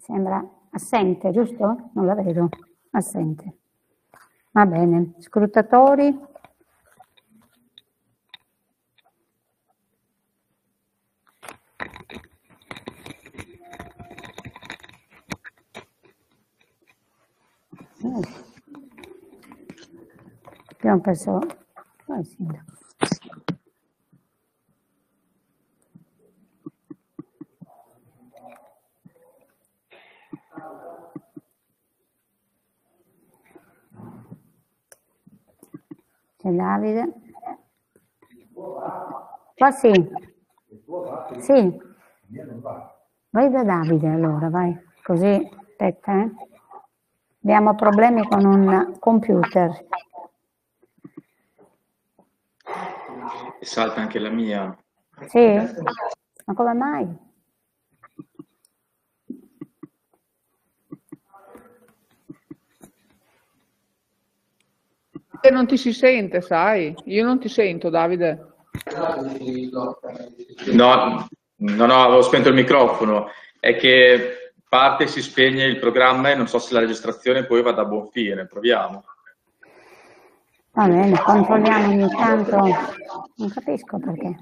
sembra assente, giusto? Non la vedo, assente. Va bene, scrutatori. Abbiamo perso il sindaco. C'è Davide. Qua sì. Sì. Vai da Davide allora, vai. Così, aspetta, Abbiamo problemi con un computer. E salta anche la mia. Sì? Ma come mai? E non ti si sente, sai? Io non ti sento, Davide. No, avevo spento il microfono. È che parte e si spegne il programma e non so se la registrazione poi vada a buon fine. Proviamo. Va bene, controlliamo ogni tanto. Non capisco perché.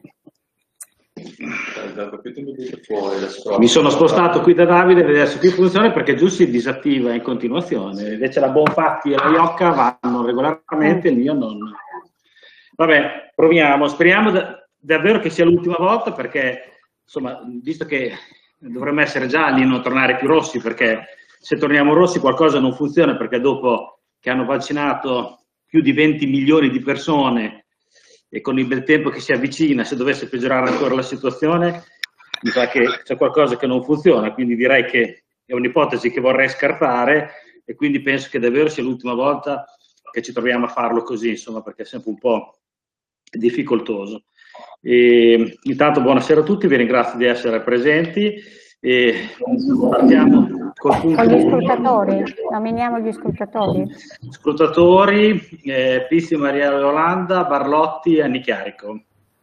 Mi sono spostato qui da Davide a vedere se qui funziona, perché giù si disattiva in continuazione. Invece la Bonfatti e la Iocca vanno regolarmente, il mio non. Vabbè, proviamo. Speriamo davvero che sia l'ultima volta, perché insomma, visto che dovremmo essere gialli e non tornare più rossi, perché se torniamo rossi qualcosa non funziona, perché dopo che hanno vaccinato più di 20 milioni di persone e con il bel tempo che si avvicina, se dovesse peggiorare ancora la situazione, mi sa che c'è qualcosa che non funziona, quindi direi che è un'ipotesi che vorrei scartare, e quindi penso che davvero sia l'ultima volta che ci troviamo a farlo così, insomma, perché è sempre un po' difficoltoso. E, intanto buonasera a tutti, vi ringrazio di essere presenti e partiamo col punto. Con gli scrutatori, nominiamo gli scrutatori. Scrutatori, Pizzi, Maria Yolanda, Barlotti e Anni Chiarico.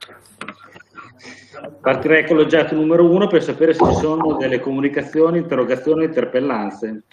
Partirei con l'oggetto numero 1 per sapere se ci sono delle comunicazioni, interrogazioni o interpellanze.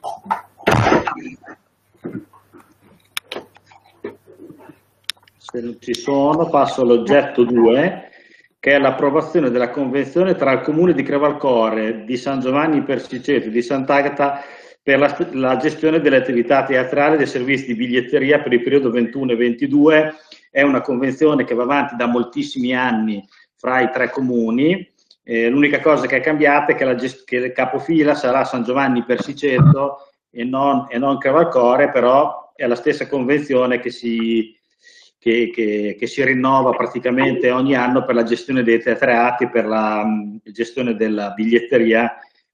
Se non ci sono, passo all'oggetto 2, che è l'approvazione della convenzione tra il Comune di Crevalcore, di San Giovanni Persiceto e di Sant'Agata per la gestione delle attività teatrali e dei servizi di biglietteria per il periodo 21 e 22. È una convenzione che va avanti da moltissimi anni fra i tre comuni. L'unica cosa che è cambiata è che il capofila sarà San Giovanni Persiceto e non Crevalcore, però è la stessa convenzione che si rinnova praticamente ogni anno per la gestione dei teatrati, per la gestione della biglietteria,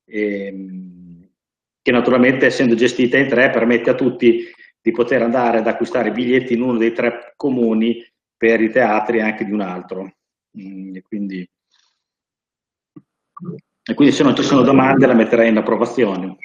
che naturalmente, essendo gestita in tre, permette a tutti di poter andare ad acquistare biglietti in uno dei tre comuni per i teatri e anche di un altro. E quindi se non ci sono domande la metterei in approvazione.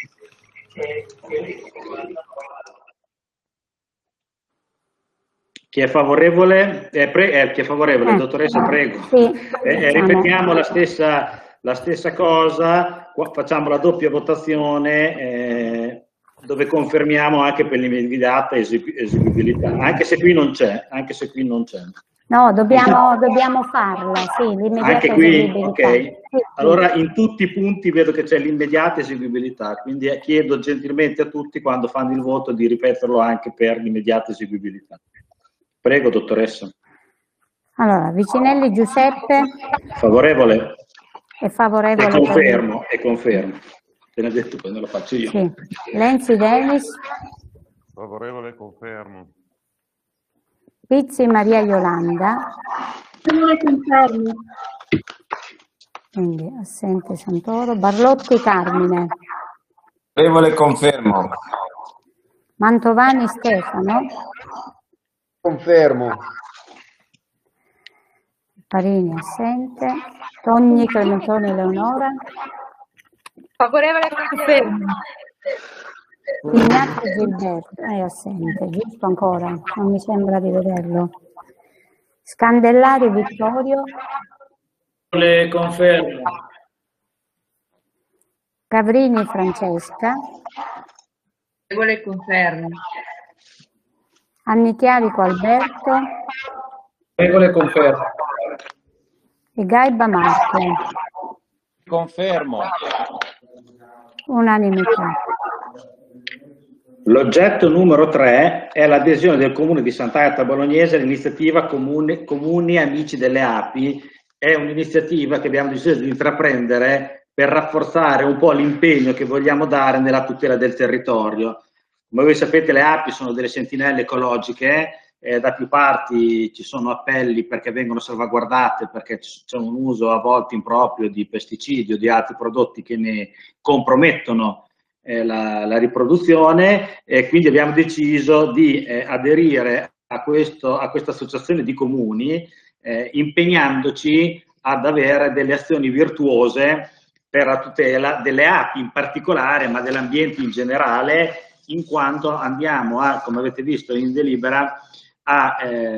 Chi è favorevole? Chi è favorevole, dottoressa, prego. Sì, ripetiamo la stessa cosa, facciamo la doppia votazione dove confermiamo anche per l'immediata esigibilità, anche se qui non c'è. No, dobbiamo farla, sì, l'immediata anche qui, esigibilità. ok. Sì. Allora in tutti i punti vedo che c'è l'immediata esigibilità, quindi chiedo gentilmente a tutti, quando fanno il voto, di ripeterlo anche per l'immediata esigibilità. Prego, dottoressa. Allora, Vicinelli Giuseppe. Favorevole? È favorevole. E confermo. Te l'ho detto, poi non lo faccio io. Sì. Lenzi Denis. Favorevole, confermo. Pizzi Maria Yolanda. Confermo. Quindi assente Santoro. Barlotti Carmine. Favorevole, confermo. Mantovani Stefano. Confermo. Parini assente. Togni Clementoni Leonora. Favorevole, confermo. Ignazio Gilberto è assente, giusto ancora? Non mi sembra di vederlo. Scandellari Vittorio. Le confermo. Gavrini Francesca, Favorevole confermo. Annichiarico Alberto Favorevole confermo. e Gaiba Marco. Confermo. Unanimità. L'oggetto numero 3 è l'adesione del Comune di Sant'Agata Bolognese all'iniziativa Comuni Amici delle Api. È un'iniziativa che abbiamo deciso di intraprendere per rafforzare un po' l'impegno che vogliamo dare nella tutela del territorio. Come voi sapete, le api sono delle sentinelle ecologiche, da più parti ci sono appelli perché vengono salvaguardate, perché c'è un uso a volte improprio di pesticidi o di altri prodotti che ne compromettono la riproduzione, e quindi abbiamo deciso di aderire a questa associazione di comuni, impegnandoci ad avere delle azioni virtuose per la tutela delle api in particolare, ma dell'ambiente in generale, in quanto andiamo a, come avete visto in delibera, a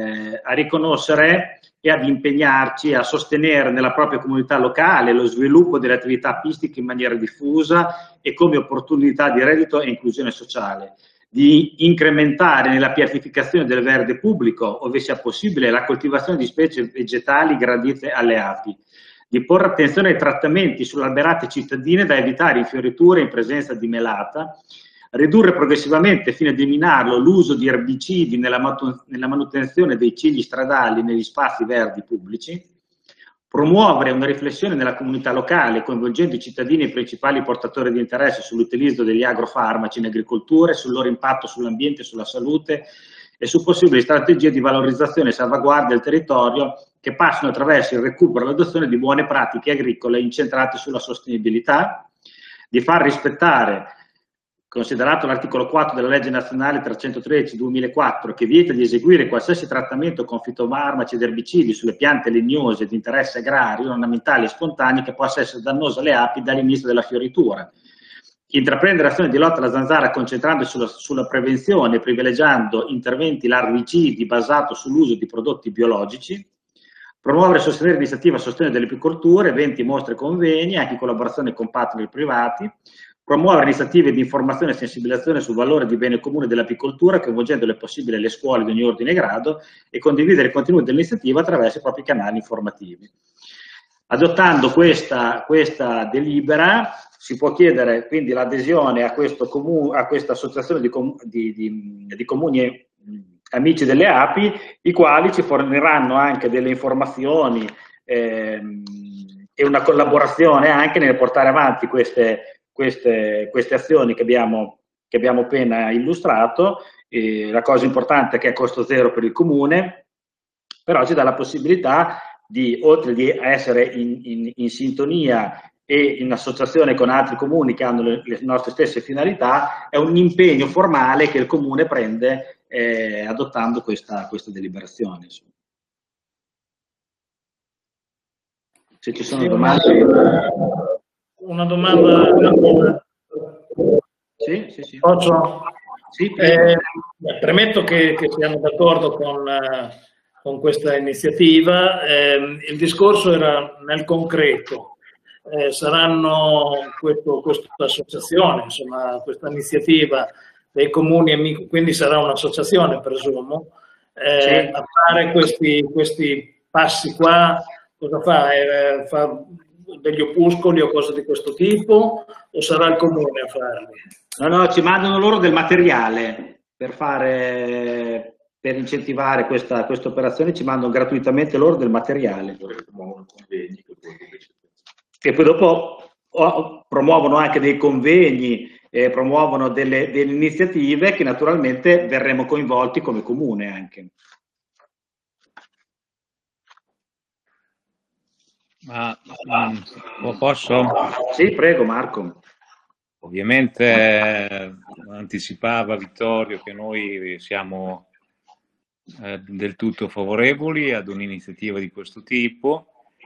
riconoscere e ad impegnarci a sostenere nella propria comunità locale lo sviluppo delle attività apistiche in maniera diffusa e come opportunità di reddito e inclusione sociale, di incrementare nella pianificazione del verde pubblico, ove sia possibile, la coltivazione di specie vegetali gradite alle api, di porre attenzione ai trattamenti sulle alberate cittadine da evitare infioriture in presenza di melata, ridurre progressivamente fino ad eliminarlo l'uso di erbicidi nella manutenzione dei cigli stradali negli spazi verdi pubblici, promuovere una riflessione nella comunità locale coinvolgendo i cittadini e i principali portatori di interesse sull'utilizzo degli agrofarmaci in agricoltura e sul loro impatto sull'ambiente e sulla salute e su possibili strategie di valorizzazione e salvaguardia del territorio che passano attraverso il recupero e l'adozione di buone pratiche agricole incentrate sulla sostenibilità, di far rispettare, considerato l'articolo 4 della legge nazionale 313/2004, che vieta di eseguire qualsiasi trattamento con fitofarmaci ed erbicidi sulle piante legnose di interesse agrario, ornamentali e spontanei che possa essere dannoso alle api dall'inizio della fioritura. Intraprendere azioni di lotta alla zanzara concentrandosi sulla prevenzione e privilegiando interventi larvicidi basati sull'uso di prodotti biologici. Promuovere e sostenere iniziative a sostegno delle apicolture, eventi, mostre e convegni, anche in collaborazione con partner privati. Promuovere iniziative di informazione e sensibilizzazione sul valore di bene comune dell'apicoltura, coinvolgendo le possibili le scuole di ogni ordine e grado, e condividere i contenuti dell'iniziativa attraverso i propri canali informativi. Adottando questa delibera si può chiedere quindi l'adesione a questa associazione di comuni amici delle api, i quali ci forniranno anche delle informazioni e una collaborazione anche nel portare avanti queste azioni che abbiamo appena illustrato. La cosa importante è che è a costo zero per il comune, però ci dà la possibilità di, oltre di essere in sintonia e in associazione con altri comuni che hanno le nostre stesse finalità, è un impegno formale che il comune prende adottando questa deliberazione. Se ci sono domande. Una domanda. Sì. Posso? Sì, premetto che siamo d'accordo con questa iniziativa. Il discorso era nel concreto. Saranno questa associazione, insomma, questa iniziativa dei comuni amici, quindi sarà un'associazione, presumo, a fare questi passi qua. Cosa fa? Fa degli opuscoli o cose di questo tipo, o sarà il comune a farli? No, ci mandano loro del materiale per incentivare questa operazione, ci mandano gratuitamente loro del materiale. E poi dopo promuovono anche dei convegni, promuovono delle iniziative che naturalmente verremo coinvolti come comune anche. Ma posso? Sì, prego Marco. Ovviamente anticipava Vittorio che noi siamo del tutto favorevoli ad un'iniziativa di questo tipo.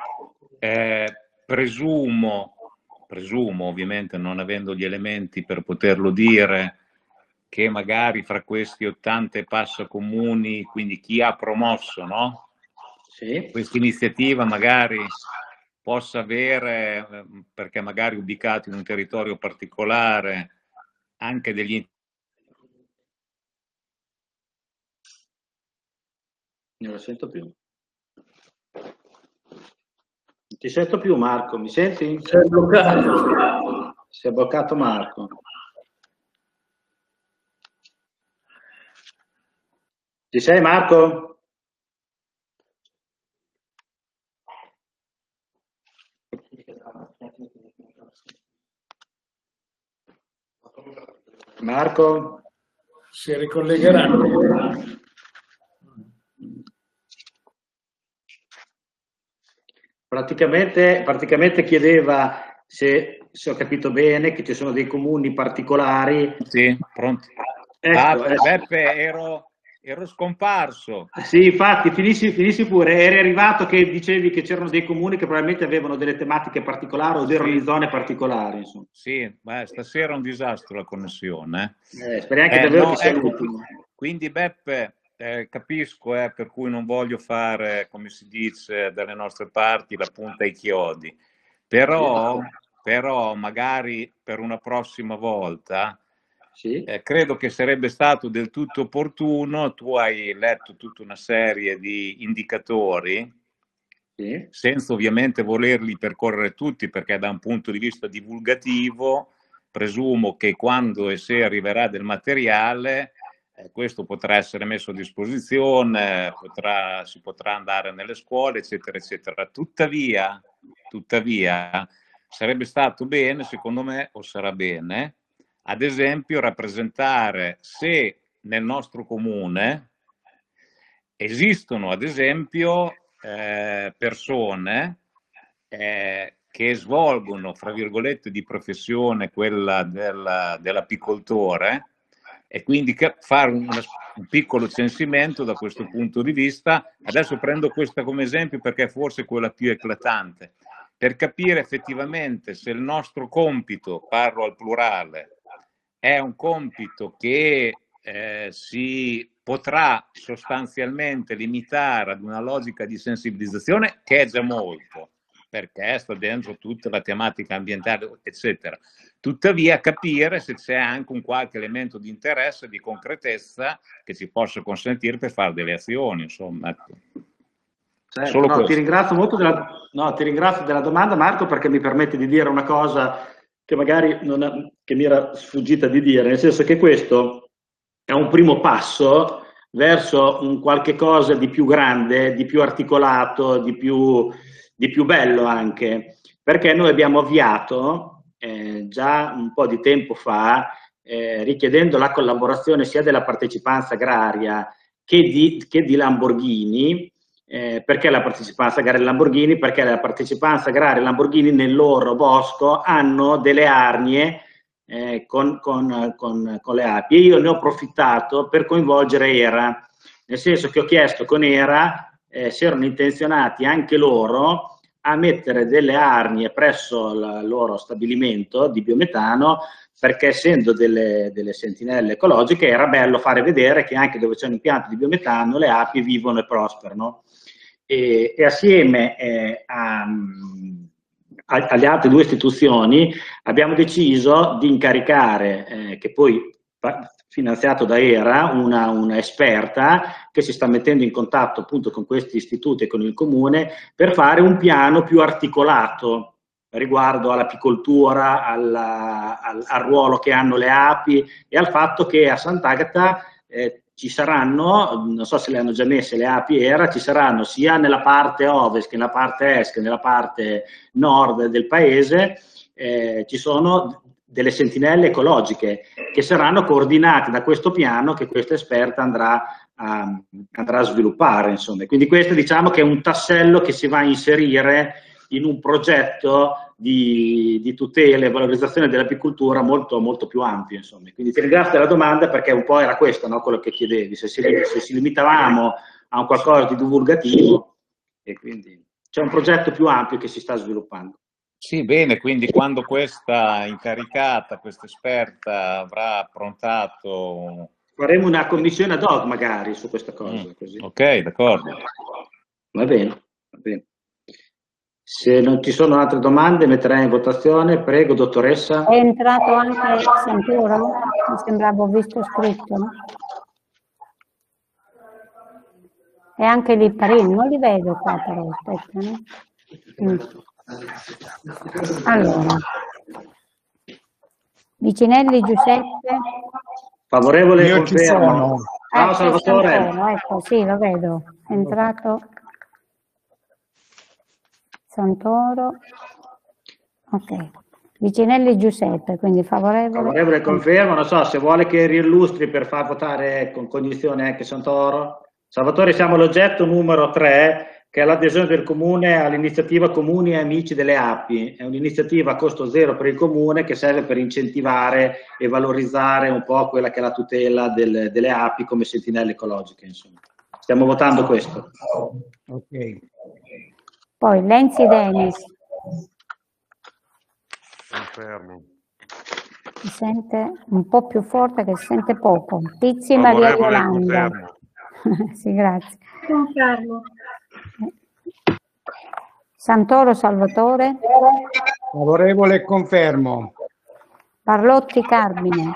Presumo, ovviamente non avendo gli elementi per poterlo dire, che magari fra questi 80 e passa comuni, quindi chi ha promosso, no? Sì. Questa iniziativa magari possa avere, perché magari ubicato in un territorio particolare, anche degli... Non lo sento più. Non ti sento più, Marco, mi senti? Si è bloccato. Si è bloccato Marco. Ci sei, Marco? Marco? Si ricollegherà. Praticamente chiedeva, se ho capito bene, che ci sono dei comuni particolari. Sì, pronto. Ecco, Beppe, ero scomparso. Sì, infatti, finissi pure. Eri arrivato che dicevi che c'erano dei comuni che probabilmente avevano delle tematiche particolari o erano in zone particolari. Insomma. Sì, stasera è un disastro la connessione. Speriamo che davvero ci sia ecco, l'ultimo. quindi Beppe, capisco, per cui non voglio fare, come si dice dalle nostre parti, la punta ai chiodi, però magari per una prossima volta Sì. credo che sarebbe stato del tutto opportuno. Tu hai letto tutta una serie di indicatori, Sì. senza ovviamente volerli percorrere tutti, perché da un punto di vista divulgativo presumo che quando e se arriverà del materiale, questo potrà essere messo a disposizione, si potrà andare nelle scuole, eccetera, eccetera. Tuttavia, sarebbe stato bene, secondo me, o sarà bene, ad esempio, rappresentare se nel nostro comune esistono, ad esempio, persone che svolgono, fra virgolette, di professione quella dell'apicoltore, e quindi fare un piccolo censimento da questo punto di vista. Adesso prendo questa come esempio perché forse è quella più eclatante, per capire effettivamente se il nostro compito, parlo al plurale, è un compito che si potrà sostanzialmente limitare ad una logica di sensibilizzazione, che è già molto, perché sta dentro tutta la tematica ambientale, eccetera. Tuttavia capire se c'è anche un qualche elemento di interesse, di concretezza che ci possa consentire per fare delle azioni, insomma. Certo, ti ringrazio molto ti ringrazio della domanda, Marco, perché mi permette di dire una cosa che magari che mi era sfuggita di dire, nel senso che questo è un primo passo verso un qualche cosa di più grande, di più articolato, di più bello anche, perché noi abbiamo avviato già un po' di tempo fa, richiedendo la collaborazione sia della partecipanza agraria che di Lamborghini. Perché la partecipanza agraria Lamborghini? Perché la partecipanza agraria Lamborghini nel loro bosco hanno delle arnie con le api, e io ne ho approfittato per coinvolgere ERA, nel senso che ho chiesto con ERA se erano intenzionati anche loro a mettere delle arnie presso il loro stabilimento di biometano, perché essendo delle sentinelle ecologiche era bello fare vedere che anche dove c'è un impianto di biometano le api vivono e prosperano. E assieme alle altre due istituzioni abbiamo deciso di incaricare, che poi finanziato da ERA, una esperta che si sta mettendo in contatto appunto con questi istituti e con il comune per fare un piano più articolato riguardo all'apicoltura, al ruolo che hanno le api e al fatto che a Sant'Agata ci saranno, non so se le hanno già messe le api ERA, ci saranno sia nella parte ovest che nella parte est che nella parte nord del paese, ci sono delle sentinelle ecologiche che saranno coordinate da questo piano che questa esperta andrà a sviluppare, insomma. Quindi questo, diciamo, che è un tassello che si va a inserire in un progetto di tutela e valorizzazione dell'apicoltura molto, molto più ampio, insomma. Quindi ti ringrazio della domanda, perché un po' era questo, no, quello che chiedevi, se si limitavamo a un qualcosa di divulgativo, e quindi c'è un progetto più ampio che si sta sviluppando. Sì, bene, quindi quando questa incaricata, questa esperta avrà approntato... Faremo una commissione ad hoc magari su questa cosa. Così. Ok, d'accordo. Va bene, va bene. Se non ci sono altre domande metterei in votazione. Prego, dottoressa. È entrato anche Santoro? Mi sembrava, ho visto scritto, no? E anche Lipparini, non li vedo qua però, aspetta, no? Allora, Vicinelli Giuseppe. Favorevole, Io ci confermo. sono. Ciao Salvatore. Santoro, ecco, sì, lo vedo. È entrato Santoro. Ok. Vicinelli Giuseppe, quindi favorevole. Favorevole, confermo. Non so se vuole che riillustri per far votare con cognizione anche Santoro. Salvatore, siamo all'oggetto numero 3, che è l'adesione del Comune all'iniziativa Comuni e Amici delle Api. È un'iniziativa a costo zero per il Comune che serve per incentivare e valorizzare un po' quella che è la tutela delle api come sentinelle ecologiche. Insomma. Stiamo votando questo. Ok. Poi Lenzi Denis, Confermo. si sente un po' più forte che si sente poco. Pizzi Maria Favorevole, Yolanda. confermo. Sì, grazie. Confermo. Santoro Salvatore. Favorevole, confermo. Parlotti Carmine.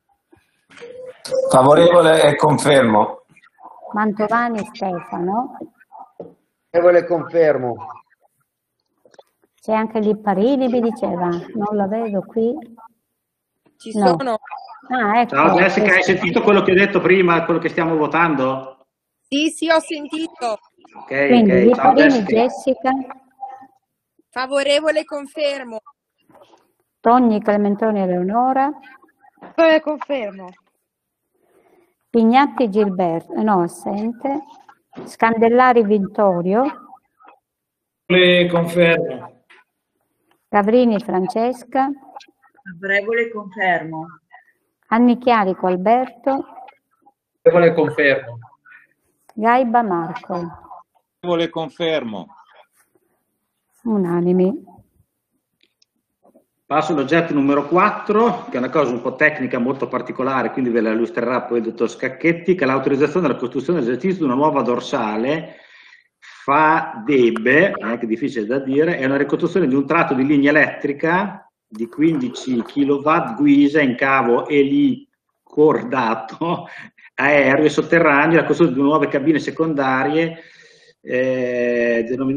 Favorevole e confermo. Mantovani Stefano. Favorevole, confermo. C'è anche Lipparini, mi diceva. Non la vedo qui. Ci No. sono. Ah, ecco. Ciao Jessica, hai sentito quello che ho detto prima, quello che stiamo votando? Sì, ho sentito. Ok, Quindi ok. Ciao Lipparini Jessica. Jessica. Favorevole, confermo. Togni Clementoni Eleonora. Confermo. Pignatti Gilberto. No, assente. Scandellari Vittorio. Confermo. Gavrini Francesca. Favorevole, confermo. Annichiarico Alberto. Favorevole, confermo. Gaiba Marco. Favorevole, confermo. Unanimi. Passo all'oggetto numero 4, che è una cosa un po' tecnica, molto particolare, quindi ve la illustrerà poi il dottor Scacchetti, che è l'autorizzazione alla costruzione dell'esercizio di una nuova dorsale FADEB, che è difficile da dire, è una ricostruzione di un tratto di linea elettrica di 15 kW guisa in cavo elicordato aereo e sotterraneo, la costruzione di nuove cabine secondarie denominate.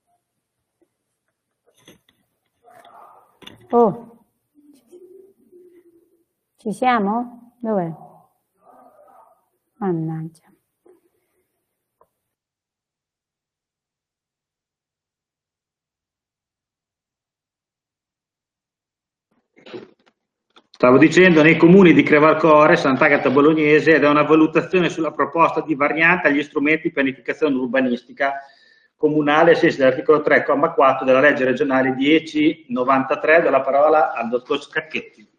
Oh, ci siamo? Dov'è? Mannaggia. Stavo dicendo, nei comuni di Crevalcore, Sant'Agata Bolognese, ed è una valutazione sulla proposta di variante agli strumenti di pianificazione urbanistica comunale, ai sensi dell'articolo 3,4 della legge regionale 1093, do la parola al dottor Scacchetti.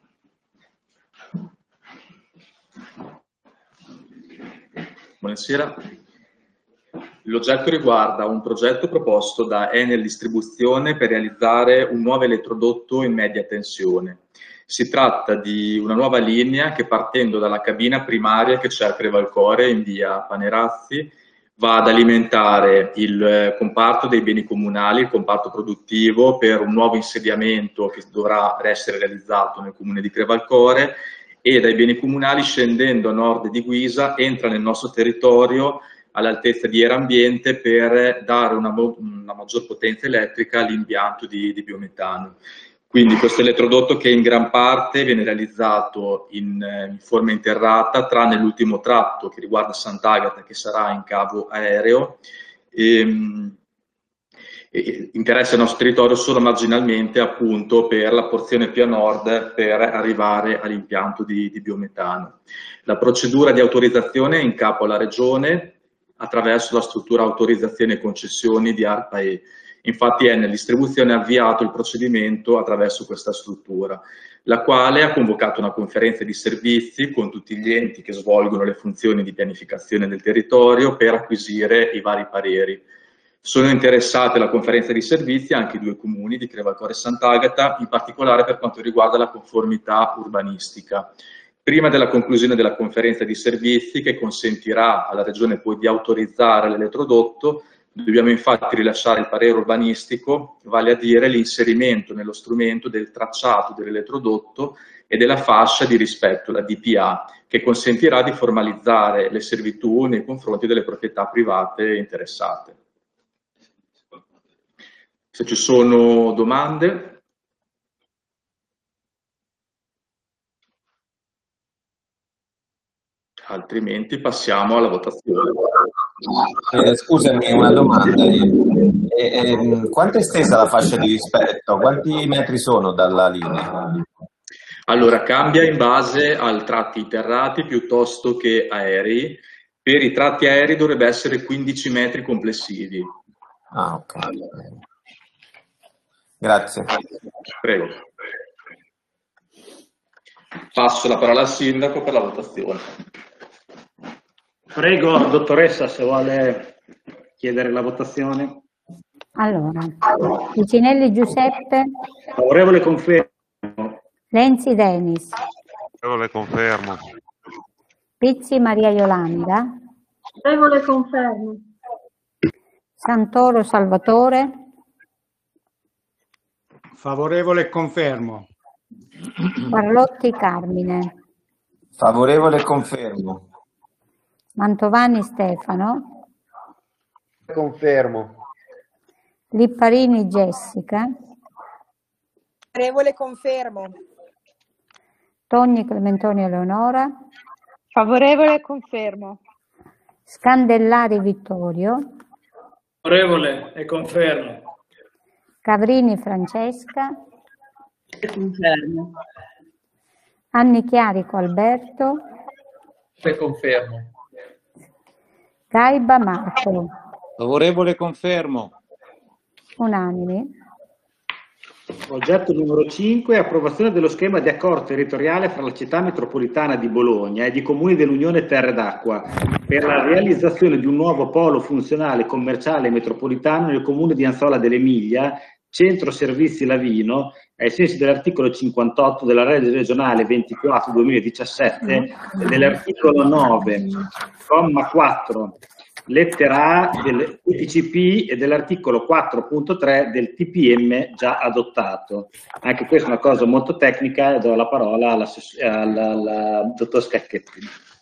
Buonasera. L'oggetto riguarda un progetto proposto da Enel Distribuzione per realizzare un nuovo elettrodotto in media tensione. Si tratta di una nuova linea che, partendo dalla cabina primaria che c'è a Crevalcore in via Panerazzi, va ad alimentare il comparto dei beni comunali, il comparto produttivo, per un nuovo insediamento che dovrà essere realizzato nel comune di Crevalcore, e dai beni comunali, scendendo a nord di Guisa, entra nel nostro territorio all'altezza di Erambiente per dare una maggior potenza elettrica all'impianto di biometano. Quindi questo elettrodotto, che in gran parte viene realizzato in forma interrata, tranne l'ultimo tratto che riguarda Sant'Agata, che sarà in cavo aereo, interessa il nostro territorio solo marginalmente, appunto per la porzione più a nord, per arrivare all'impianto di biometano. La procedura di autorizzazione è in capo alla Regione attraverso la struttura autorizzazione e concessioni di ARPA-E. Infatti Enel Distribuzione ha avviato il procedimento attraverso questa struttura, la quale ha convocato una conferenza di servizi con tutti gli enti che svolgono le funzioni di pianificazione del territorio per acquisire i vari pareri. Sono interessate alla conferenza di servizi anche i due comuni di Crevalcore e Sant'Agata, in particolare per quanto riguarda la conformità urbanistica. Prima della conclusione della conferenza di servizi, che consentirà alla Regione poi di autorizzare l'elettrodotto, Dobbiamo infatti rilasciare il parere urbanistico, vale a dire l'inserimento nello strumento del tracciato dell'elettrodotto e della fascia di rispetto, la DPA, che consentirà di formalizzare le servitù nei confronti delle proprietà private interessate. Se ci sono domande. Altrimenti passiamo alla votazione. Scusami, una domanda. Quanto è estesa la fascia di rispetto? Quanti metri sono dalla linea? Allora, cambia in base ai tratti interrati piuttosto che aerei. Per i tratti aerei dovrebbe essere 15 metri complessivi. Ah, ok. Grazie. Prego. Passo la parola al sindaco per la votazione. Prego, dottoressa, se vuole chiedere la votazione. Allora, Piccinelli Giuseppe, Favorevole, confermo. Lenzi Denis, Favorevole, confermo. Pizzi Maria Iolanda, Favorevole, confermo. Santoro Salvatore, Favorevole, confermo. Parlotti Carmine, Favorevole, confermo. Mantovani Stefano, Confermo. Lipparini Jessica, Favorevole confermo. Togni Clementoni Eleonora, Favorevole confermo. Scandellari Vittorio, Favorevole e confermo. Cavrini Francesca, Confermo. Anni Chiarico Alberto, E confermo. Gaiba Marco, Favorevole, confermo. unanimi. Oggetto numero 5, approvazione dello schema di accordo territoriale fra la città metropolitana di Bologna e i comuni dell'Unione Terre d'Acqua per la realizzazione di un nuovo polo funzionale commerciale metropolitano nel comune di Anzola dell'Emilia, centro servizi Lavino, ai sensi dell'articolo 58 della legge regionale 24/2017 e dell'articolo 9, comma 4, lettera A del TCP e dell'articolo 4.3 del TPM già adottato. Anche questa è una cosa molto tecnica e do la parola al dottor Scacchetti.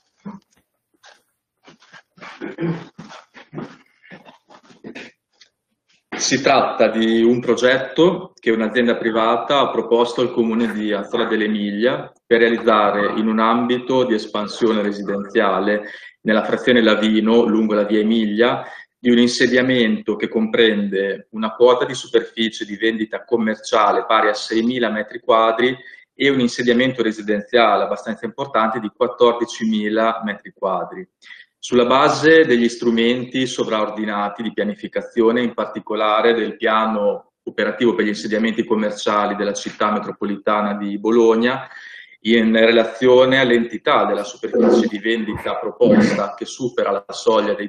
Si tratta di un progetto che un'azienda privata ha proposto al comune di Anzola dell'Emilia per realizzare in un ambito di espansione residenziale nella frazione Lavino lungo la via Emilia di un insediamento che comprende una quota di superficie di vendita commerciale pari a 6.000 metri quadri e un insediamento residenziale abbastanza importante di 14.000 metri quadri. Sulla base degli strumenti sovraordinati di pianificazione, in particolare del piano operativo per gli insediamenti commerciali della città metropolitana di Bologna, in relazione all'entità della superficie di vendita proposta che supera la soglia dei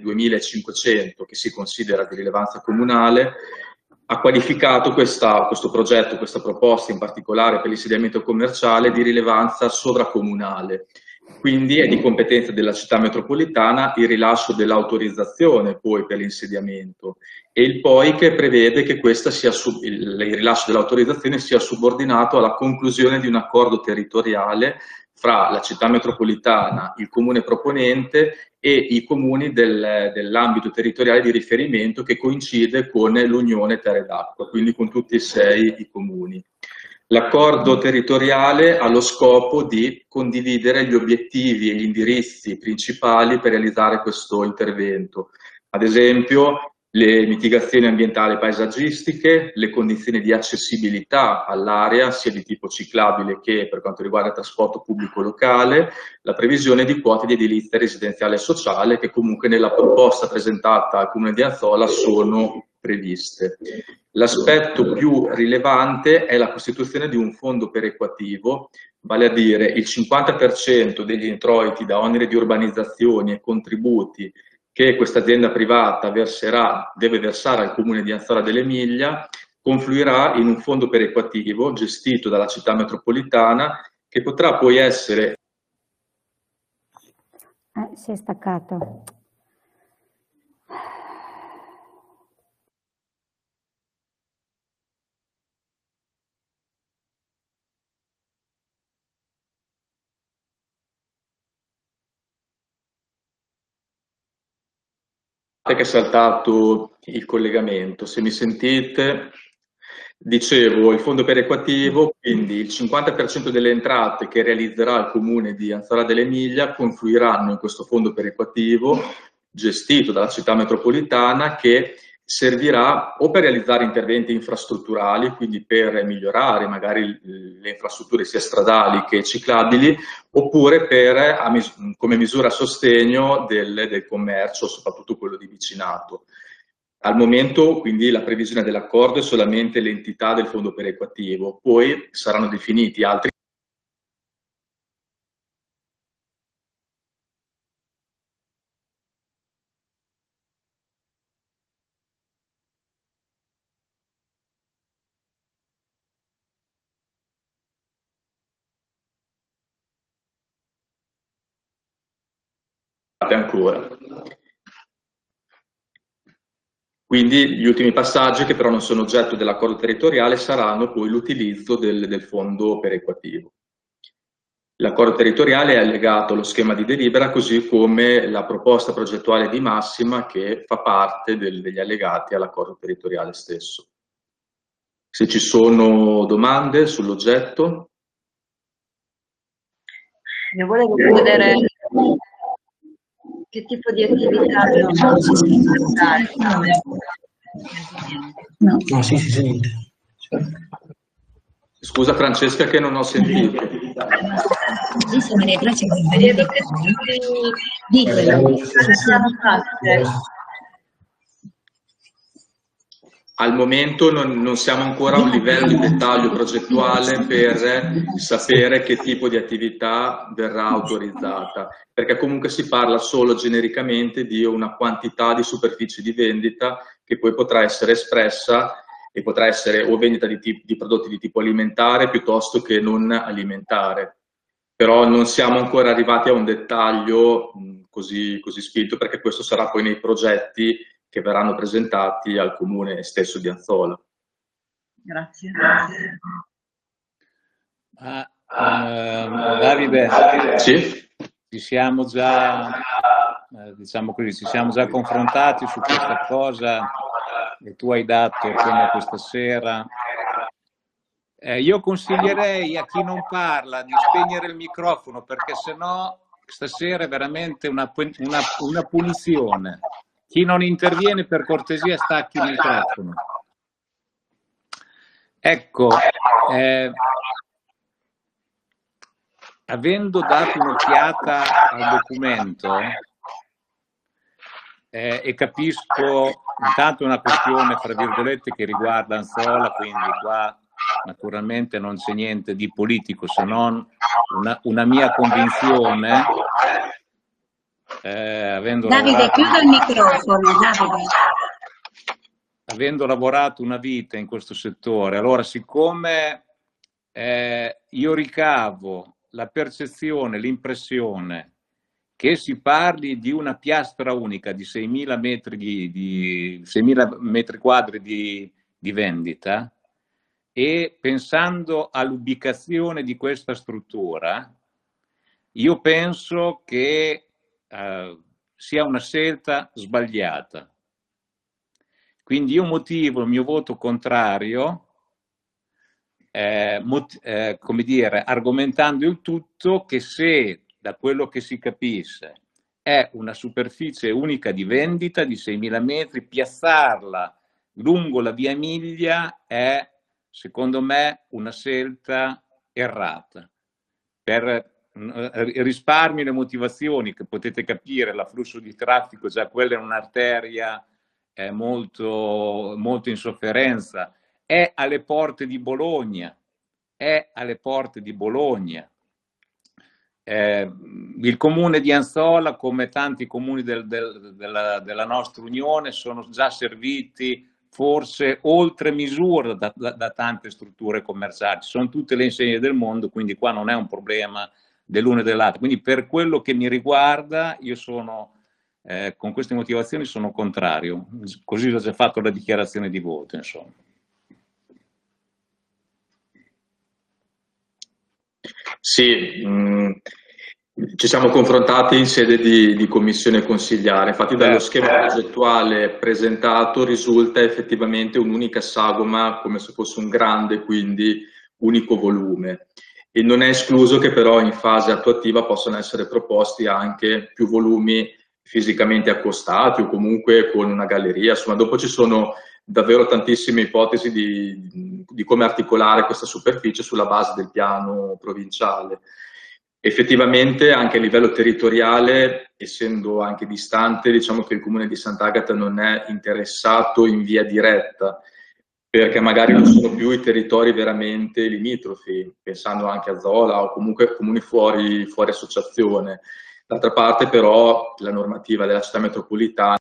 2.500 che si considera di rilevanza comunale, ha qualificato questo progetto, questa proposta in particolare per l'insediamento commerciale di rilevanza sovracomunale. Quindi è di competenza della città metropolitana il rilascio dell'autorizzazione poi per l'insediamento e il poi che prevede che il rilascio dell'autorizzazione sia subordinato alla conclusione di un accordo territoriale fra la città metropolitana, il comune proponente e i comuni dell'ambito territoriale di riferimento che coincide con l'Unione Terre d'Acqua, quindi con tutti e 6 i comuni. L'accordo territoriale ha lo scopo di condividere gli obiettivi e gli indirizzi principali per realizzare questo intervento, ad esempio le mitigazioni ambientali e paesaggistiche, le condizioni di accessibilità all'area sia di tipo ciclabile che per quanto riguarda il trasporto pubblico locale, la previsione di quote di edilizia residenziale e sociale che comunque nella proposta presentata al Comune di Anzola sono previste. L'aspetto più rilevante è la costituzione di un fondo perequativo, vale a dire il 50% degli introiti da oneri di urbanizzazione e contributi che questa azienda privata deve versare al Comune di Anzola dell'Emilia, confluirà in un fondo perequativo gestito dalla città metropolitana che potrà poi essere... Si è staccato. che è saltato il collegamento. Se mi sentite, dicevo, il fondo perequativo, quindi il 50% delle entrate che realizzerà il comune di Anzola dell'Emilia confluiranno in questo fondo perequativo gestito dalla città metropolitana, che servirà o per realizzare interventi infrastrutturali, quindi per migliorare magari le infrastrutture sia stradali che ciclabili, oppure per, come misura a sostegno del commercio, soprattutto quello di vicinato. Al momento, quindi, la previsione dell'accordo è solamente l'entità del fondo perequativo, poi saranno definiti altri ancora. Quindi gli ultimi passaggi, che però non sono oggetto dell'accordo territoriale, saranno poi l'utilizzo del fondo perequativo. L'accordo territoriale è allegato allo schema di delibera, così come la proposta progettuale di massima che fa parte degli allegati all'accordo territoriale stesso. Se ci sono domande sull'oggetto. Io volevo chiedere che tipo di attività devono fare. No, sì, si sente. Scusa Francesca che non ho sentito. Al momento non siamo ancora a un livello di dettaglio progettuale per sapere che tipo di attività verrà autorizzata, perché comunque si parla solo genericamente di una quantità di superficie di vendita che poi potrà essere espressa e potrà essere o vendita di prodotti di tipo alimentare piuttosto che non alimentare. Però non siamo ancora arrivati a un dettaglio così spinto, perché questo sarà poi nei progetti che verranno presentati al comune stesso di Anzola. Grazie. Davide, sì? ci siamo già, diciamo così, ci siamo già confrontati su questa cosa e tu hai dato come questa sera. Io consiglierei a chi non parla di spegnere il microfono, perché sennò stasera è veramente una punizione. Chi non interviene, per cortesia, stacchi il microfono. Ecco, avendo dato un'occhiata al documento, e capisco, intanto è una questione, fra virgolette, che riguarda Anzola, quindi qua naturalmente non c'è niente di politico, se non una mia convinzione. Davide, chiuda il microfono, Davide. Avendo lavorato una vita in questo settore, allora siccome io ricavo la percezione, l'impressione che si parli di una piastra unica di 6.000 metri quadri di vendita, e pensando all'ubicazione di questa struttura, io penso che sia una scelta sbagliata. Quindi io motivo il mio voto contrario, come dire, argomentando il tutto che se, da quello che si capisce, è una superficie unica di vendita di 6.000 metri, piazzarla lungo la via Emilia è, secondo me, una scelta errata. Per risparmio le motivazioni che potete capire, l'afflusso di traffico, già quella è un'arteria molto in sofferenza, è alle porte di Bologna, il comune di Anzola, come tanti comuni della nostra Unione, sono già serviti forse oltre misura da tante strutture commerciali. Sono tutte le insegne del mondo, quindi qua non è un problema dell'uno e dell'altro. Quindi per quello che mi riguarda, io sono, con queste motivazioni, sono contrario. Così ho già fatto la dichiarazione di voto, insomma. Sì, Ci siamo confrontati in sede di commissione consigliare, infatti dallo schema progettuale presentato risulta effettivamente un'unica sagoma, come se fosse un grande, quindi unico volume, e non è escluso che però in fase attuativa possano essere proposti anche più volumi fisicamente accostati o comunque con una galleria. Insomma, dopo ci sono davvero tantissime ipotesi di come articolare questa superficie sulla base del piano provinciale. Effettivamente anche a livello territoriale, essendo anche distante, diciamo che il comune di Sant'Agata non è interessato in via diretta, perché magari non sono più i territori veramente limitrofi, pensando anche a Zola o comunque comuni fuori associazione. D'altra parte però la normativa della città metropolitana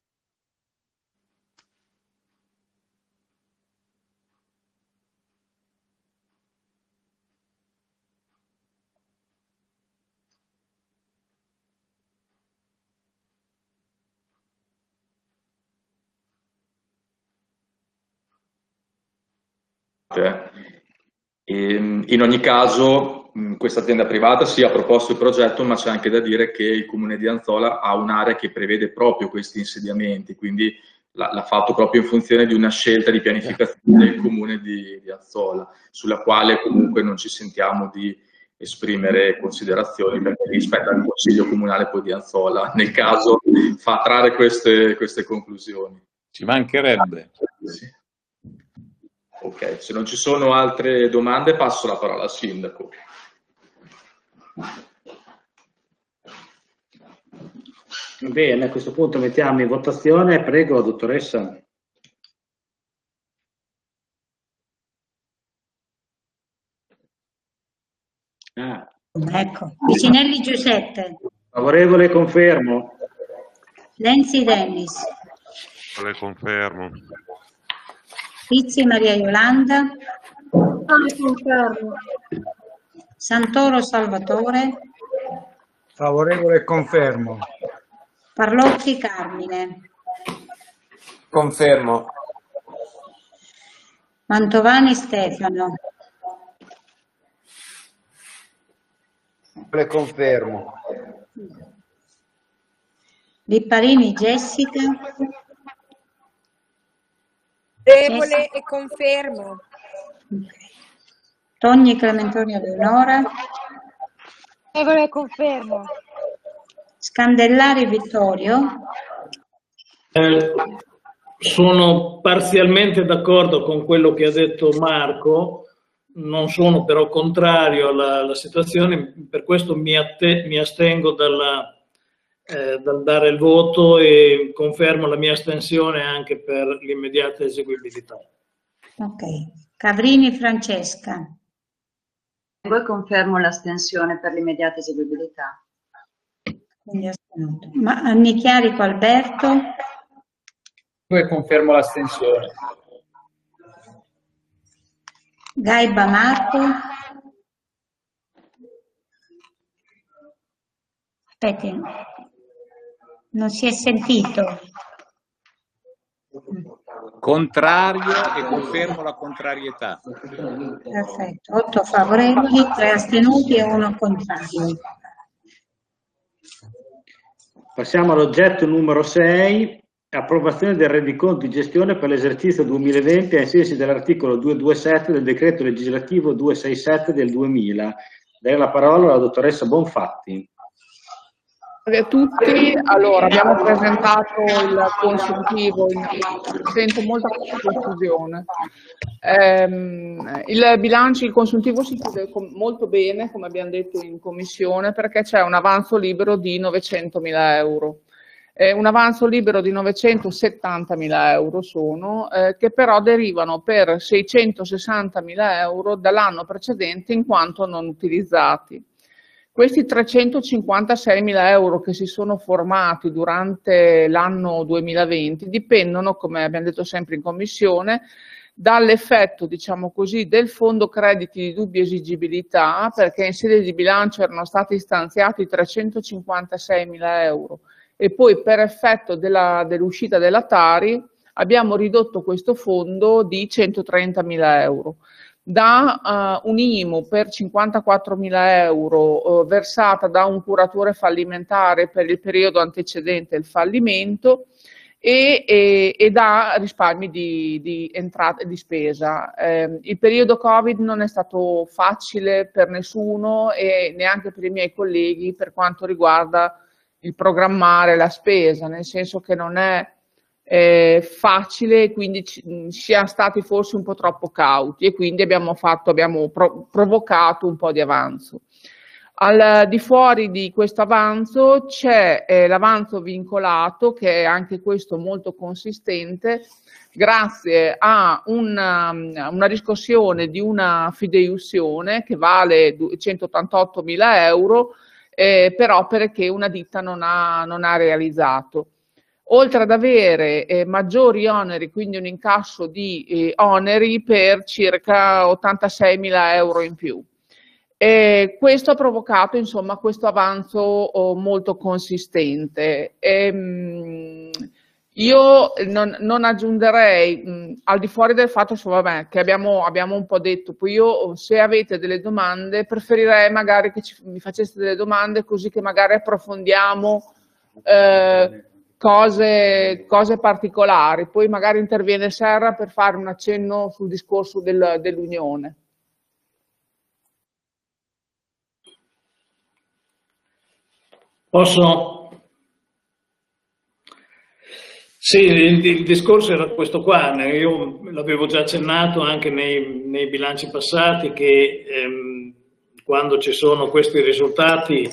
in ogni caso questa azienda privata sì ha proposto il progetto, ma c'è anche da dire che il comune di Anzola ha un'area che prevede proprio questi insediamenti, quindi l'ha fatto proprio in funzione di una scelta di pianificazione del comune di Anzola, sulla quale comunque non ci sentiamo di esprimere considerazioni, perché rispetto al consiglio comunale poi di Anzola, nel caso fa trarre queste conclusioni. Ci mancherebbe. Sì. Ok, se non ci sono altre domande passo la parola al sindaco. Bene, a questo punto mettiamo in votazione, prego, dottoressa. Ecco, Vicinelli Giuseppe. Favorevole, confermo. Lenzi Dennis. Le confermo. Pizzi Maria Iolanda. Santoro Salvatore. Favorevole, confermo. Parlocchi Carmine. Confermo. Mantovani Stefano. Le confermo. Lipparini Jessica. Favorevole e confermo. Togni Clementonia Leonora. Favorevole e confermo. Scandellari Vittorio. Sono parzialmente d'accordo con quello che ha detto Marco, non sono però contrario alla situazione, per questo mi astengo dal dare il voto e confermo la mia astensione anche per l'immediata eseguibilità. Ok. Cavrini Francesca. Poi confermo l'astensione per l'immediata eseguibilità. Quindi astenuto. Ma Annichiarico Alberto. Poi confermo l'astensione. Gaiba Marco. Aspetti, non si è sentito. Contrario e confermo la contrarietà. Perfetto, 8 favorevoli, 3 astenuti e 1 contrario. Passiamo all'oggetto numero 6, approvazione del rendiconto di gestione per l'esercizio 2020 ai sensi dell'articolo 227 del decreto legislativo 267 del 2000. Dai la parola alla dottoressa Bonfatti. A tutti, allora abbiamo presentato il consuntivo, sento molta confusione. Il consuntivo si chiude molto bene, come abbiamo detto in commissione, perché c'è un avanzo libero di 900.000 euro. Un avanzo libero di 970.000 euro sono, che però derivano per 660.000 euro dall'anno precedente in quanto non utilizzati. Questi 356.000 euro che si sono formati durante l'anno 2020 dipendono, come abbiamo detto sempre in commissione, dall'effetto, diciamo così, del fondo crediti di dubbia esigibilità, perché in sede di bilancio erano stati stanziati 356.000 euro e poi per effetto dell'uscita della Tari abbiamo ridotto questo fondo di 130.000 euro. da un IMU per 54.000 euro versata da un curatore fallimentare per il periodo antecedente il fallimento e da risparmi di entrata e di spesa. Il periodo Covid non è stato facile per nessuno e neanche per i miei colleghi per quanto riguarda il programmare la spesa, nel senso che non è facile, quindi siamo stati forse un po' troppo cauti e quindi abbiamo provocato un po' di avanzo. Al di fuori di questo avanzo c'è l'avanzo vincolato, che è anche questo molto consistente, grazie a una riscossione di una fideiussione che vale 188.000 euro per opere che una ditta non ha realizzato. Oltre ad avere maggiori oneri, quindi un incasso di oneri per circa 86.000 euro in più. Questo ha provocato insomma questo avanzo molto consistente. Io non aggiungerei, al di fuori del fatto vabbè, che abbiamo un po' detto, poi io se avete delle domande preferirei magari che mi faceste delle domande così che magari approfondiamo cose particolari, poi magari interviene Serra per fare un accenno sul discorso dell'Unione. Posso? Sì, il discorso era questo qua, io l'avevo già accennato anche nei bilanci passati che quando ci sono questi risultati,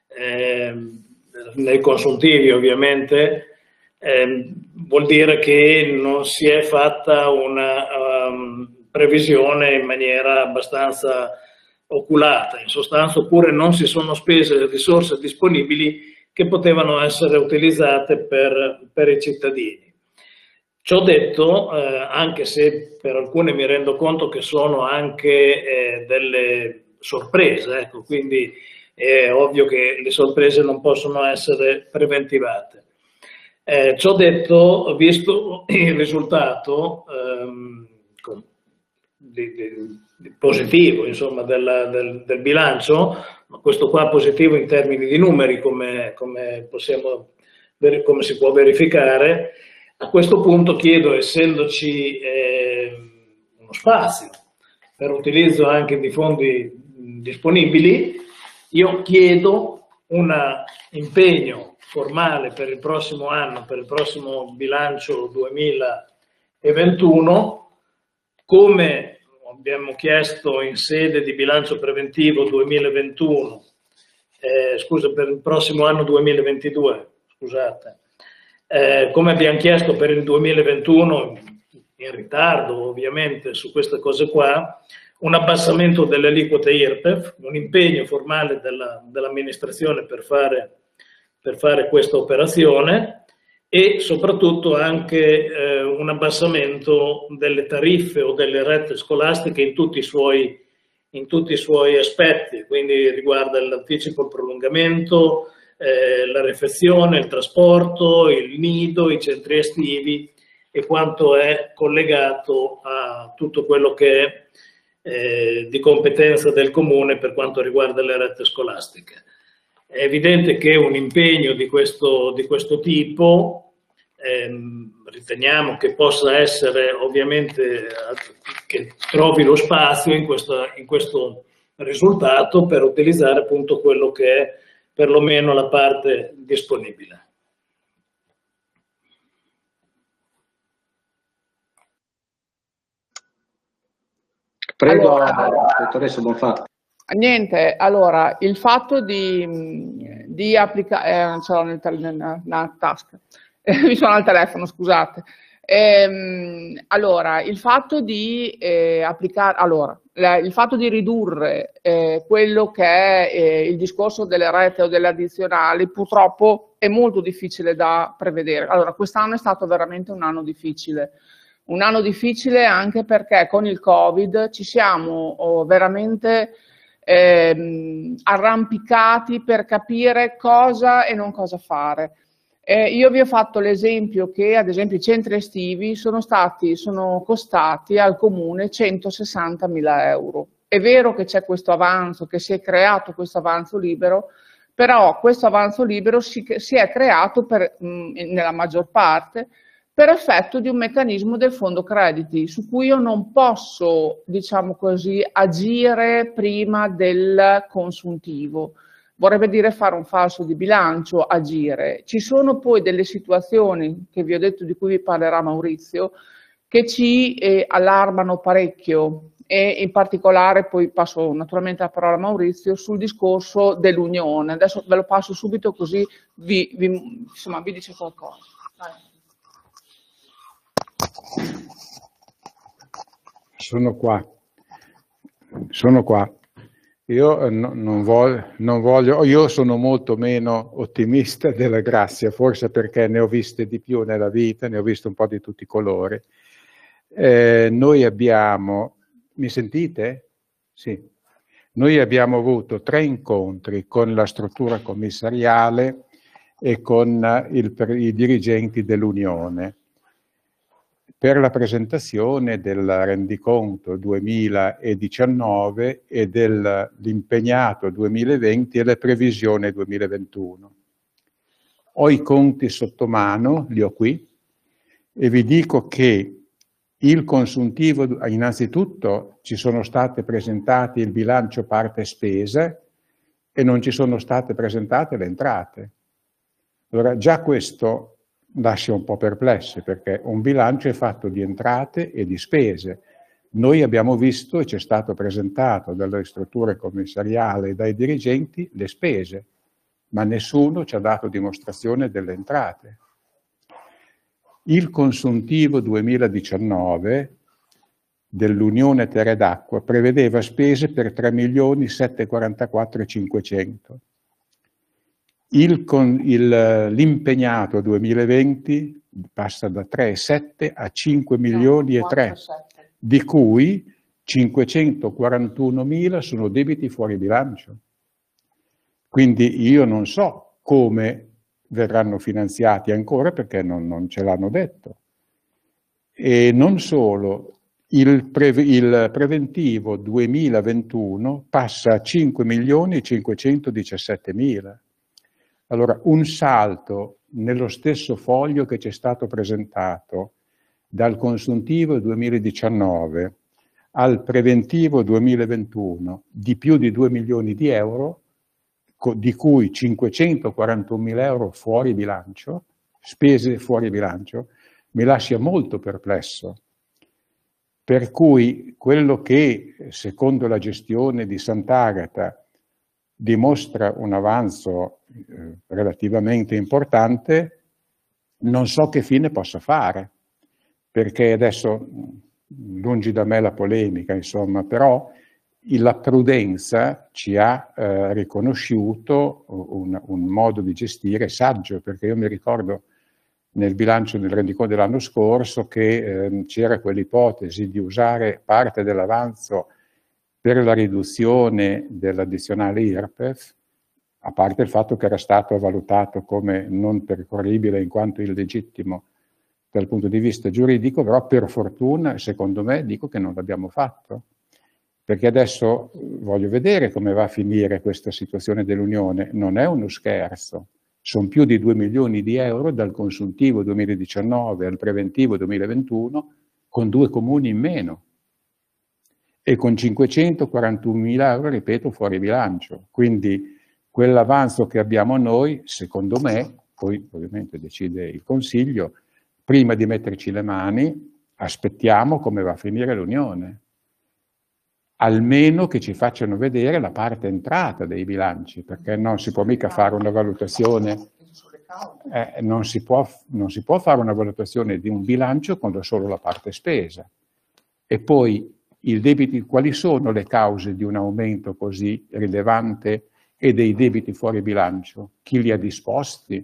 nei consuntivi ovviamente, vuol dire che non si è fatta una previsione in maniera abbastanza oculata, in sostanza, oppure non si sono spese le risorse disponibili che potevano essere utilizzate per i cittadini. Ciò detto, anche se per alcune mi rendo conto che sono anche delle sorprese, ecco, quindi è ovvio che le sorprese non possono essere preventivate. Ciò detto, visto il risultato positivo insomma, del bilancio, ma questo qua positivo in termini di numeri come si può verificare, a questo punto chiedo, essendoci uno spazio per utilizzo anche di fondi disponibili, io chiedo un impegno formale per il prossimo anno, per il prossimo bilancio 2021, come abbiamo chiesto in sede di bilancio preventivo 2021, per il prossimo anno 2022, scusate, come abbiamo chiesto per il 2021, in ritardo ovviamente su queste cose qua, un abbassamento delle aliquote IRPEF, un impegno formale dell'amministrazione per fare questa operazione e soprattutto anche un abbassamento delle tariffe o delle rette scolastiche in tutti i suoi aspetti, quindi riguarda l'anticipo, il prolungamento, la refezione, il trasporto, il nido, i centri estivi e quanto è collegato a tutto quello che è di competenza del comune per quanto riguarda le rette scolastiche. È evidente che un impegno di questo tipo riteniamo che possa essere ovviamente che trovi lo spazio in questo risultato per utilizzare appunto quello che è perlomeno la parte disponibile. Prego, allora, dottoressa Bonfatto. Niente, allora, il fatto di applicare, ce l'ho nella tasca, mi suona il telefono, scusate. Allora, il fatto di applicare, allora, il fatto di ridurre quello che è il discorso delle rette o delle addizionali, purtroppo è molto difficile da prevedere. Allora, quest'anno è stato veramente un anno difficile. Un anno difficile anche perché con il Covid ci siamo veramente arrampicati per capire cosa e non cosa fare. Io vi ho fatto l'esempio che, ad esempio, i centri estivi sono costati al comune 160.000 euro. È vero che c'è questo avanzo, che si è creato questo avanzo libero, però questo avanzo libero si è creato nella maggior parte per effetto di un meccanismo del fondo crediti, su cui io non posso, diciamo così, agire prima del consuntivo. Vorrebbe dire fare un falso di bilancio, agire. Ci sono poi delle situazioni, che vi ho detto, di cui vi parlerà Maurizio, che ci allarmano parecchio, e in particolare, poi passo naturalmente la parola a Maurizio, sul discorso dell'unione. Adesso ve lo passo subito così vi dice qualcosa. Sono qua. Io non voglio, io sono molto meno ottimista della Grazia, forse perché ne ho viste di più nella vita, ne ho visto un po' di tutti i colori. Noi abbiamo, mi sentite? Sì. Noi abbiamo avuto 3 incontri con la struttura commissariale e con i dirigenti dell'Unione per la presentazione del rendiconto 2019 e dell'impegnato 2020 e le previsioni 2021. Ho i conti sotto mano, li ho qui, e vi dico che il consuntivo, innanzitutto ci sono state presentate il bilancio parte spese e non ci sono state presentate le entrate. Allora già questo lascia un po' perplessi, perché un bilancio è fatto di entrate e di spese. Noi abbiamo visto e ci è stato presentato dalle strutture commissariali e dai dirigenti le spese, ma nessuno ci ha dato dimostrazione delle entrate. Il consuntivo 2019 dell'Unione Terre d'Acqua prevedeva spese per 3.744.500. L'impegnato 2020 passa da 3,7 a 5.000.003, di cui 541.000 sono debiti fuori bilancio. Quindi io non so come verranno finanziati ancora, perché non ce l'hanno detto. E non solo, il preventivo 2021 passa a 5.517.000. Allora, un salto nello stesso foglio che ci è stato presentato dal consuntivo 2019 al preventivo 2021 di più di 2 milioni di euro, di cui 541.000 euro fuori bilancio, spese fuori bilancio, mi lascia molto perplesso. Per cui quello che, secondo la gestione di Sant'Agata, dimostra un avanzo relativamente importante, non so che fine possa fare, perché adesso, lungi da me la polemica, insomma, però la prudenza ci ha riconosciuto un modo di gestire saggio, perché io mi ricordo nel bilancio del rendiconto dell'anno scorso che c'era quell'ipotesi di usare parte dell'avanzo per la riduzione dell'addizionale IRPEF, a parte il fatto che era stato valutato come non percorribile in quanto illegittimo dal punto di vista giuridico, però per fortuna, secondo me, dico che non l'abbiamo fatto. Perché adesso voglio vedere come va a finire questa situazione dell'Unione. Non è uno scherzo. Sono più di 2 milioni di euro dal consuntivo 2019 al preventivo 2021, con 2 comuni in meno. E con 541.000 euro, ripeto, fuori bilancio. Quindi quell'avanzo che abbiamo noi, secondo me, poi ovviamente decide il Consiglio, prima di metterci le mani, aspettiamo come va a finire l'Unione. Almeno che ci facciano vedere la parte entrata dei bilanci, perché non si può mica fare una valutazione, non si può fare una valutazione di un bilancio con solo la parte spesa. E poi quali sono le cause di un aumento così rilevante e dei debiti fuori bilancio? Chi li ha disposti?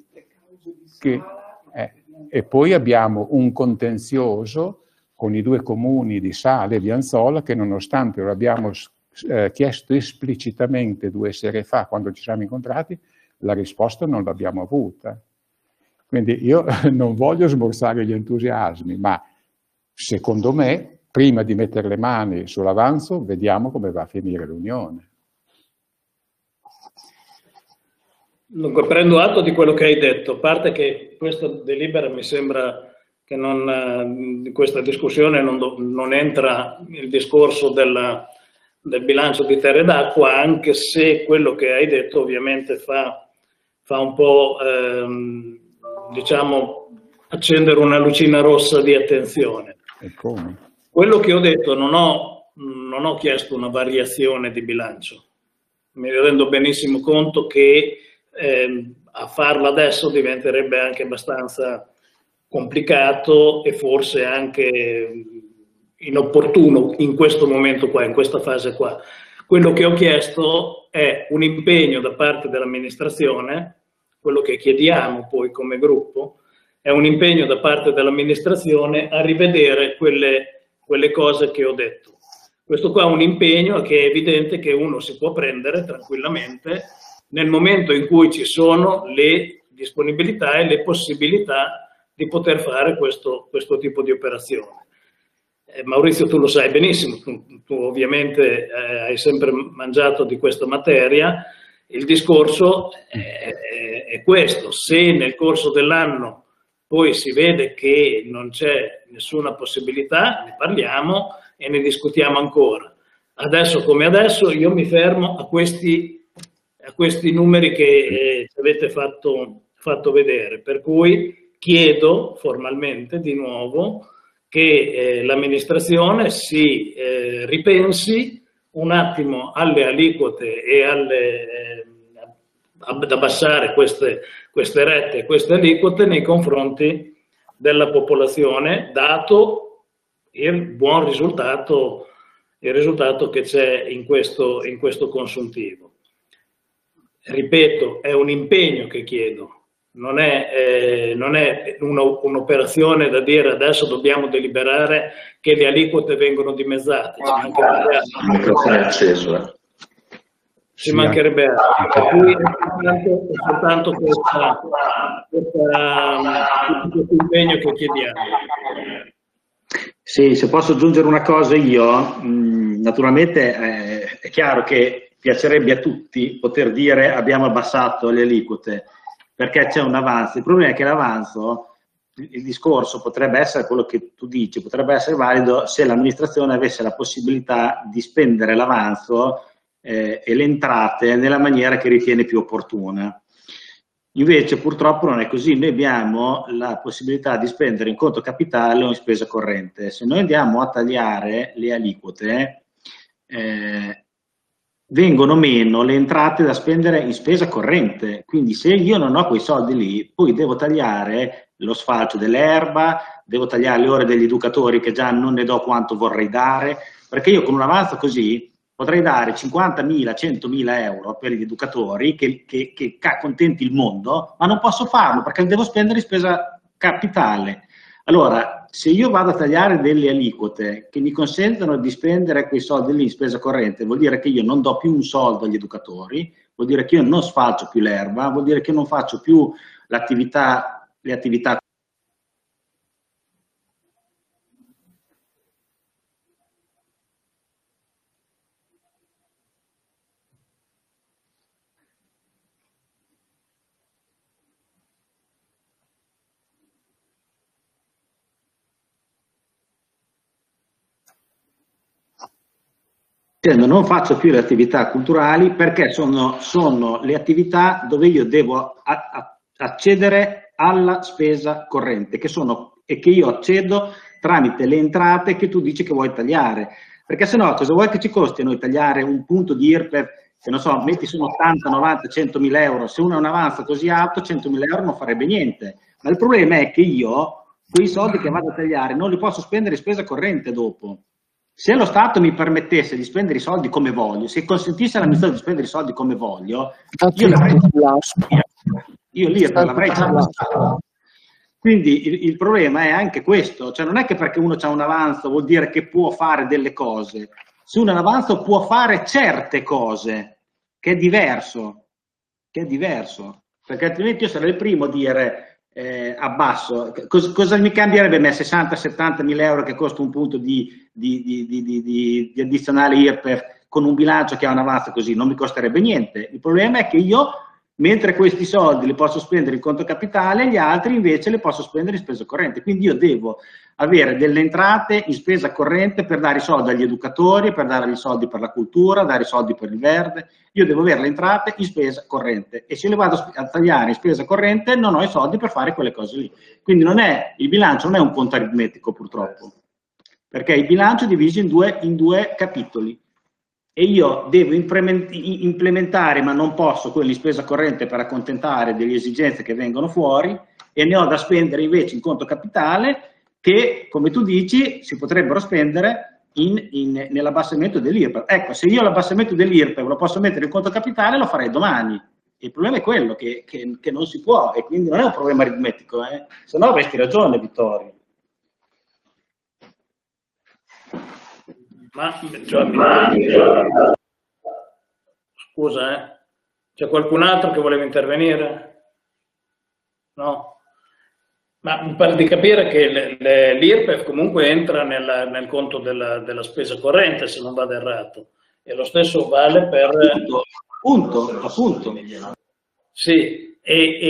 E poi abbiamo un contenzioso con i 2 comuni di Sale e di Anzola che, nonostante lo abbiamo chiesto esplicitamente 2 sere fa quando ci siamo incontrati, la risposta non l'abbiamo avuta. Quindi io non voglio smorzare gli entusiasmi, ma secondo me, prima di mettere le mani sull'avanzo, vediamo come va a finire l'Unione. Dunque, prendo atto di quello che hai detto, a parte che questa delibera mi sembra che in questa discussione non entra il discorso del bilancio di terre d'acqua, anche se quello che hai detto ovviamente fa un po', diciamo, accendere una lucina rossa di attenzione. E come? Quello che ho detto, non ho chiesto una variazione di bilancio. Mi rendo benissimo conto che a farlo adesso diventerebbe anche abbastanza complicato e forse anche inopportuno in questo momento qua, in questa fase qua. Quello che ho chiesto è un impegno da parte dell'amministrazione, quello che chiediamo poi come gruppo, è un impegno da parte dell'amministrazione a rivedere quelle cose che ho detto. Questo qua è un impegno che è evidente che uno si può prendere tranquillamente nel momento in cui ci sono le disponibilità e le possibilità di poter fare questo tipo di operazione. Maurizio, tu lo sai benissimo, tu ovviamente hai sempre mangiato di questa materia. Il discorso è questo: se nel corso dell'anno poi si vede che non c'è nessuna possibilità, ne parliamo e ne discutiamo ancora. Adesso come adesso io mi fermo a questi numeri che ci avete fatto vedere, per cui chiedo formalmente di nuovo che l'amministrazione si ripensi un attimo alle aliquote e ad abbassare queste rette e queste aliquote nei confronti della popolazione, dato il buon risultato, che c'è in questo consuntivo. Ripeto, è un impegno che chiedo, non è un'operazione da dire adesso dobbiamo deliberare che le aliquote vengono dimezzate. Ci mancherebbe altro. Per cui è soltanto questo impegno che chiediamo. Sì, se posso aggiungere una cosa io, naturalmente è chiaro che piacerebbe a tutti poter dire abbiamo abbassato le aliquote perché c'è un avanzo. Il problema è che l'avanzo, il discorso potrebbe essere quello che tu dici, potrebbe essere valido se l'amministrazione avesse la possibilità di spendere l'avanzo e le entrate nella maniera che ritiene più opportuna. Invece purtroppo non è così, noi abbiamo la possibilità di spendere in conto capitale o in spesa corrente. Se noi andiamo a tagliare le aliquote, vengono meno le entrate da spendere in spesa corrente, quindi se io non ho quei soldi lì, poi devo tagliare lo sfalcio dell'erba, devo tagliare le ore degli educatori che già non ne do quanto vorrei dare, perché io con un avanzo così potrei dare 50.000, 100.000 euro per gli educatori che accontenti il mondo, ma non posso farlo perché devo spendere in spesa capitale. Allora, se io vado a tagliare delle aliquote che mi consentono di spendere quei soldi lì in spesa corrente, vuol dire che io non do più un soldo agli educatori, vuol dire che io non sfalcio più l'erba, vuol dire che io non faccio più le attività non faccio più le attività culturali perché sono le attività dove io devo accedere alla spesa corrente e che io accedo tramite le entrate che tu dici che vuoi tagliare, perché se no cosa vuoi che ci costi a noi tagliare un punto di IRPEF che non so, metti sono 80, 90, 100.000 euro, se uno ha un avanzo così alto 100.000 euro non farebbe niente, ma il problema è che io quei soldi che vado a tagliare non li posso spendere in spesa corrente dopo. Se lo Stato mi permettesse di spendere i soldi come voglio, se consentisse all'amministrazione di spendere i soldi come voglio, io l'IRPEF l'avrei già passato. Quindi il problema è anche questo, cioè non è che perché uno ha un avanzo vuol dire che può fare delle cose. Se uno ha un avanzo può fare certe cose, che è diverso, perché altrimenti io sarei il primo a dire abbasso, cosa mi cambierebbe a me 60-70 mila euro che costa un punto di addizionale IRPEF con un bilancio che ha un avanzo così? Non mi costerebbe niente. Il problema è che io, mentre questi soldi li posso spendere in conto capitale, gli altri invece li posso spendere in spesa corrente. Quindi io devo avere delle entrate in spesa corrente per dare i soldi agli educatori, per dare i soldi per la cultura, dare i soldi per il verde. Io devo avere le entrate in spesa corrente e se le vado a tagliare in spesa corrente non ho i soldi per fare quelle cose lì. Quindi il bilancio non è un conto aritmetico purtroppo, perché il bilancio è diviso in due capitoli. E io devo implementare, ma non posso, quelli in spesa corrente per accontentare delle esigenze che vengono fuori, e ne ho da spendere invece in conto capitale che, come tu dici, si potrebbero spendere nell'abbassamento dell'IRPEF. Ecco, se io l'abbassamento dell'IRPEF lo posso mettere in conto capitale, lo farei domani. Il problema è quello, che non si può, e quindi non è un problema aritmetico, se no avresti ragione, Vittorio. Scusa, c'è qualcun altro che voleva intervenire? No? Ma mi pare di capire che l'IRPEF comunque entra nel conto della spesa corrente, se non vado errato, e lo stesso vale per... Appunto. Sì,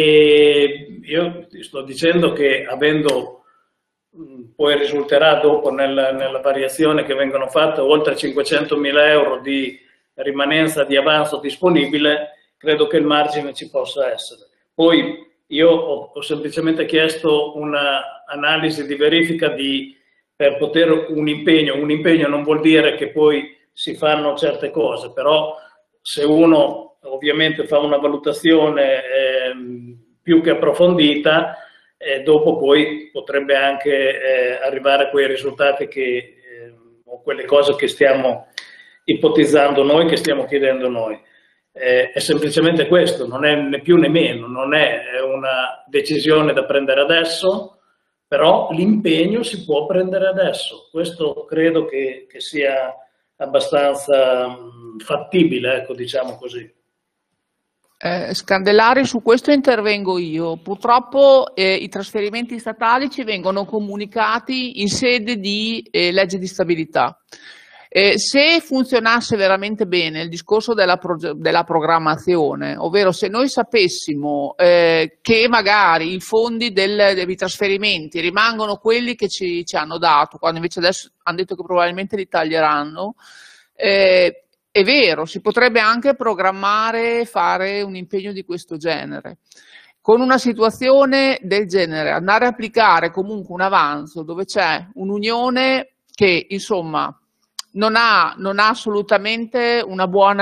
e io ti sto dicendo che avendo... poi risulterà dopo nella variazione che vengono fatte oltre 500.000 euro di rimanenza di avanzo disponibile, credo che il margine ci possa essere. Poi io ho semplicemente chiesto un'analisi di verifica per poter un impegno non vuol dire che poi si fanno certe cose, però se uno ovviamente fa una valutazione più che approfondita, dopo poi potrebbe anche arrivare a quei risultati o quelle cose che stiamo ipotizzando noi, che stiamo chiedendo noi. È semplicemente questo, non è né più né meno, non è una decisione da prendere adesso, però l'impegno si può prendere adesso. Questo credo che sia abbastanza fattibile, ecco, diciamo così. Scandellari, su questo intervengo io. Purtroppo i trasferimenti statali ci vengono comunicati in sede di legge di stabilità. Se funzionasse veramente bene il discorso della programmazione, ovvero se noi sapessimo che magari i fondi dei trasferimenti rimangono quelli che ci hanno dato, quando invece adesso hanno detto che probabilmente li taglieranno, è vero, si potrebbe anche programmare, fare un impegno di questo genere. Con una situazione del genere, andare a applicare comunque un avanzo dove c'è un'unione che insomma non ha assolutamente un buon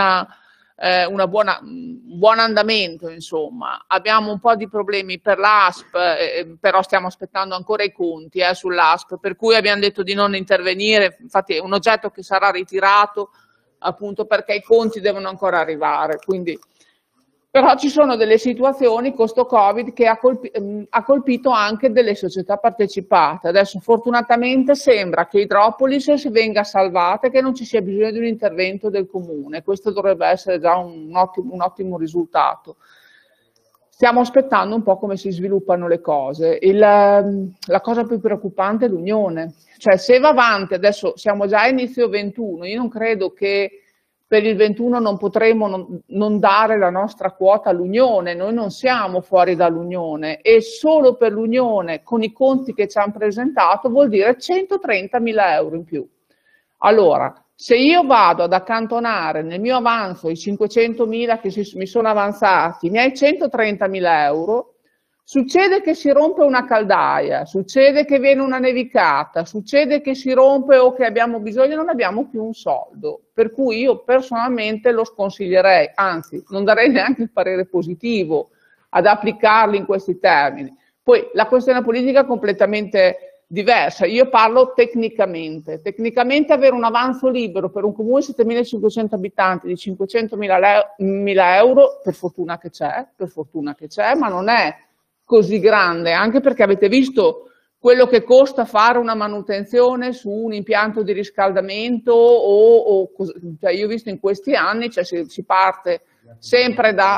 andamento, insomma. Abbiamo un po' di problemi per l'ASP, però stiamo aspettando ancora i conti sull'ASP, per cui abbiamo detto di non intervenire, infatti è un oggetto che sarà ritirato appunto perché i conti devono ancora arrivare. Quindi, però ci sono delle situazioni con sto Covid che ha colpito anche delle società partecipate. Adesso fortunatamente sembra che Idropolis si venga salvata e che non ci sia bisogno di un intervento del comune. Questo dovrebbe essere già un ottimo risultato. Stiamo aspettando un po' come si sviluppano le cose. La cosa più preoccupante è l'unione. Cioè, se va avanti, adesso siamo già a inizio 21, io non credo che per il 21 non potremo non dare la nostra quota all'Unione, noi non siamo fuori dall'Unione e solo per l'Unione, con i conti che ci hanno presentato, vuol dire 130.000 euro in più. Allora, se io vado ad accantonare nel mio avanzo i 500.000 che mi sono avanzati, i miei 130.000 euro, succede che si rompe una caldaia, succede che viene una nevicata, succede che si rompe o che abbiamo bisogno e non abbiamo più un soldo. Per cui io personalmente lo sconsiglierei, anzi non darei neanche il parere positivo ad applicarli in questi termini. Poi la questione politica è completamente diversa, io parlo tecnicamente. Tecnicamente avere un avanzo libero per un comune di 7.500 abitanti di 500.000 euro, per fortuna che c'è, ma non è così grande, anche perché avete visto quello che costa fare una manutenzione su un impianto di riscaldamento cioè io ho visto in questi anni, cioè si parte sempre da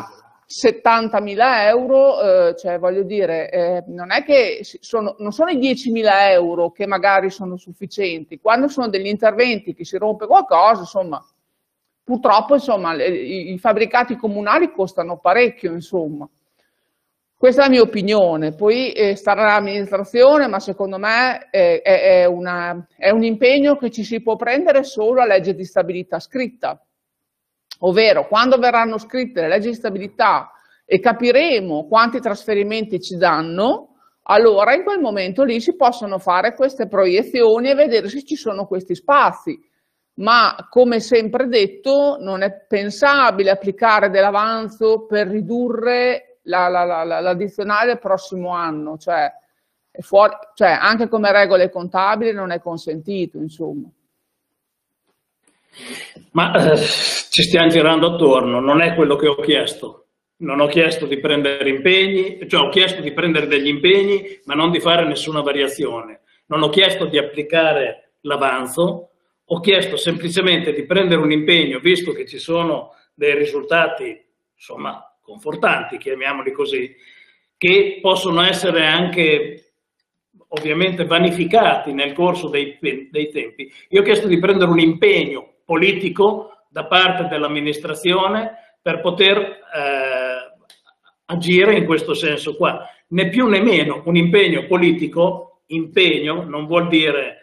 70.000 euro, cioè voglio dire, non è che non sono i 10.000 euro che magari sono sufficienti, quando sono degli interventi che si rompe qualcosa, insomma, purtroppo insomma, i fabbricati comunali costano parecchio, insomma. Questa è la mia opinione, poi starà all'amministrazione, ma secondo me è un impegno che ci si può prendere solo a legge di stabilità scritta. Ovvero, quando verranno scritte le leggi di stabilità e capiremo quanti trasferimenti ci danno, allora in quel momento lì si possono fare queste proiezioni e vedere se ci sono questi spazi. Ma come sempre detto, non è pensabile applicare dell'avanzo per ridurre l'addizionale del prossimo anno, cioè anche come regole contabili non è consentito, insomma. Ma ci stiamo girando attorno, non è quello che ho chiesto. Non ho chiesto di prendere impegni, cioè ho chiesto di prendere degli impegni, ma non di fare nessuna variazione. Non ho chiesto di applicare l'avanzo, ho chiesto semplicemente di prendere un impegno, visto che ci sono dei risultati, insomma, confortanti, chiamiamoli così, che possono essere anche ovviamente vanificati nel corso dei tempi. Io ho chiesto di prendere un impegno politico da parte dell'amministrazione per poter agire in questo senso qua. Né più né meno un impegno politico, impegno non vuol dire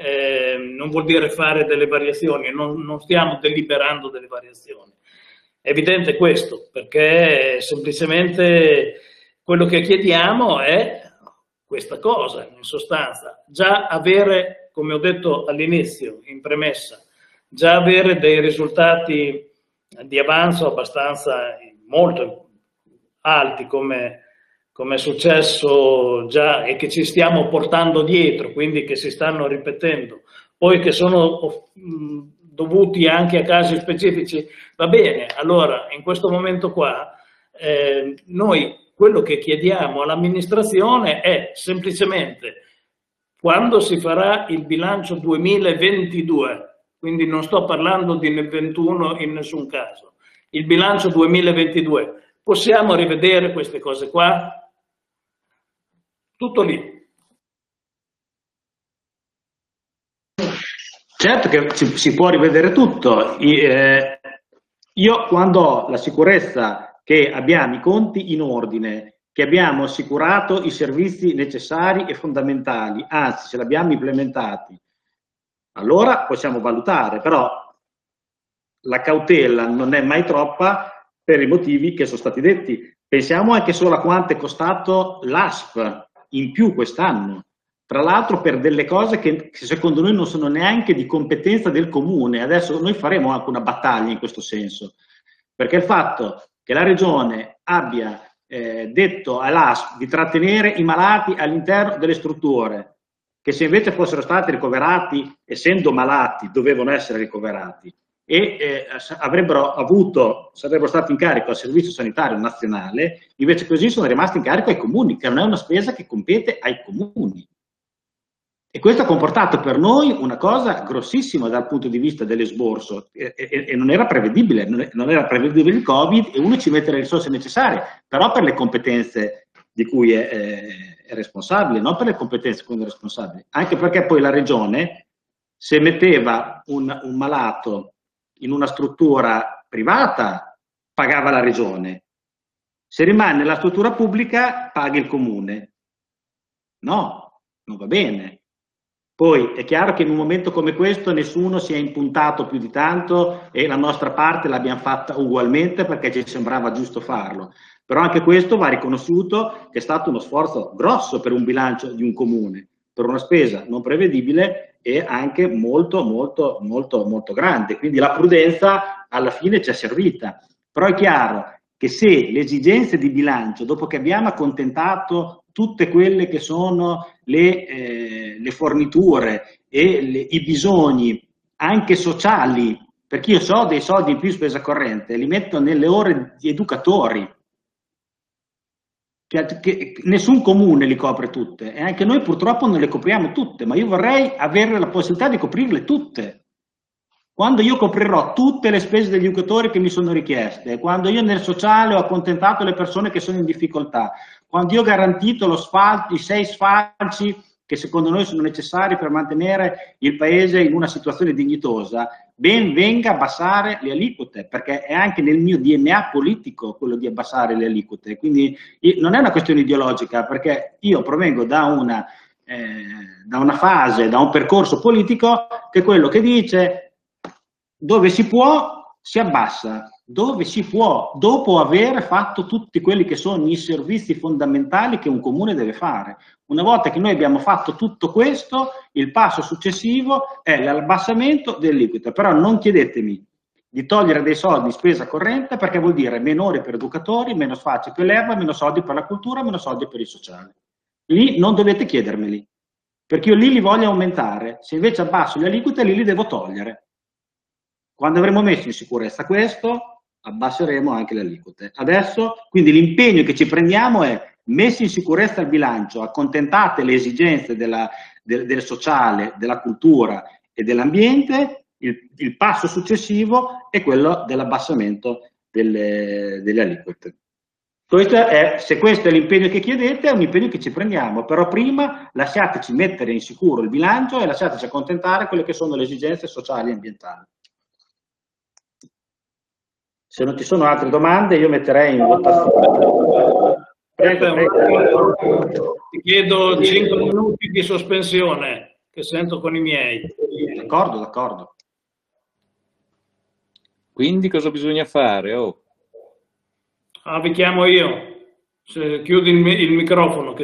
fare delle variazioni, non stiamo deliberando delle variazioni. È evidente questo, perché semplicemente quello che chiediamo è questa cosa, in sostanza, già avere, come ho detto all'inizio, in premessa, già avere dei risultati di avanzo abbastanza molto alti come è successo già e che ci stiamo portando dietro, quindi che si stanno ripetendo, poi che sono dovuti anche a casi specifici, va bene. Allora in questo momento qua noi quello che chiediamo all'amministrazione è semplicemente, quando si farà il bilancio 2022, quindi non sto parlando di nel 21 in nessun caso, il bilancio 2022, possiamo rivedere queste cose qua? Tutto lì. Certo che si può rivedere tutto. Io quando ho la sicurezza che abbiamo i conti in ordine, che abbiamo assicurato i servizi necessari e fondamentali, anzi ce li abbiamo implementati, allora possiamo valutare, però la cautela non è mai troppa per i motivi che sono stati detti. Pensiamo anche solo a quanto è costato l'ASP in più quest'anno, tra l'altro per delle cose che secondo noi non sono neanche di competenza del comune. Adesso noi faremo anche una battaglia in questo senso, perché il fatto che la Regione abbia detto all'ASP di trattenere i malati all'interno delle strutture, che se invece fossero stati ricoverati, essendo malati, dovevano essere ricoverati, e sarebbero stati in carico al Servizio Sanitario Nazionale, invece così sono rimasti in carico ai comuni, che non è una spesa che compete ai comuni. E questo ha comportato per noi una cosa grossissima dal punto di vista dell'esborso, e non era prevedibile, non era prevedibile il Covid, e uno ci mette le risorse necessarie, però per le competenze di cui è responsabile, non per le competenze di cui è responsabile. Anche perché poi la Regione, se metteva un malato in una struttura privata, pagava la Regione. Se rimane nella struttura pubblica, paga il comune. No, non va bene. Poi è chiaro che in un momento come questo nessuno si è impuntato più di tanto e la nostra parte l'abbiamo fatta ugualmente perché ci sembrava giusto farlo. Però anche questo va riconosciuto che è stato uno sforzo grosso per un bilancio di un comune, per una spesa non prevedibile e anche molto grande. Quindi la prudenza alla fine ci è servita. Però è chiaro che se le esigenze di bilancio, dopo che abbiamo accontentato tutte quelle che sono le forniture e i bisogni anche sociali, perché io so dei soldi in più spesa corrente, li metto nelle ore di educatori, che nessun comune li copre tutte, e anche noi purtroppo non le copriamo tutte, ma io vorrei avere la possibilità di coprirle tutte. quando io coprirò tutte le spese degli educatori che mi sono richieste, quando io nel sociale ho accontentato le persone che sono in difficoltà, quando io ho garantito i 6 sfalci che secondo noi sono necessari per mantenere il Paese in una situazione dignitosa, ben venga abbassare le aliquote, perché è anche nel mio DNA politico quello di abbassare le aliquote. Quindi non è una questione ideologica, perché io provengo da una fase, da un percorso politico che è quello che dice: dove si può si abbassa, dove si può, dopo aver fatto tutti quelli che sono i servizi fondamentali che un comune deve fare. Una volta che noi abbiamo fatto tutto questo, il passo successivo è l'abbassamento dell'aliquota. Però non chiedetemi di togliere dei soldi in spesa corrente, perché vuol dire meno ore per educatori, meno spazi per l'erba, meno soldi per la cultura, meno soldi per il sociale. Lì non dovete chiedermeli, perché io lì li voglio aumentare. Se invece abbasso le aliquote, lì li devo togliere. Quando avremo messo in sicurezza questo, abbasseremo anche le aliquote. Adesso, quindi l'impegno che ci prendiamo è: messi in sicurezza il bilancio, accontentate le esigenze del sociale, della cultura e dell'ambiente, il passo successivo è quello dell'abbassamento delle aliquote. Se questo è l'impegno che chiedete, è un impegno che ci prendiamo, però prima lasciateci mettere in sicuro il bilancio e lasciateci accontentare quelle che sono le esigenze sociali e ambientali. Se non ci sono altre domande, io metterei in votazione. Ti chiedo 5 minuti di sospensione, che sento con i miei. D'accordo, d'accordo. Quindi cosa bisogna fare? Oh. Vi chiamo io. Se chiudi il microfono.